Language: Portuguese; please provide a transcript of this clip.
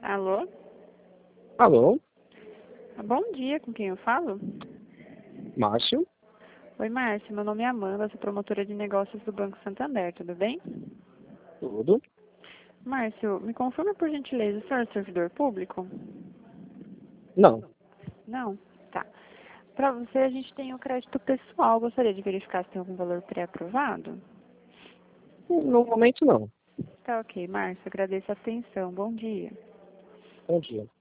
Alô? Alô, Bom dia, com quem eu falo? Márcio? Oi, Márcia, meu nome é Amanda, sou promotora de negócios do Banco Santander, tudo bem? Tudo? Márcio, me confirma por gentileza, o senhor é servidor público? Não, Não? Tá. Para você, a gente tem o crédito pessoal, gostaria de verificar se tem algum valor pré-aprovado? no momento não. Tá ok, Márcio, agradeço a atenção, bom dia. Bom dia.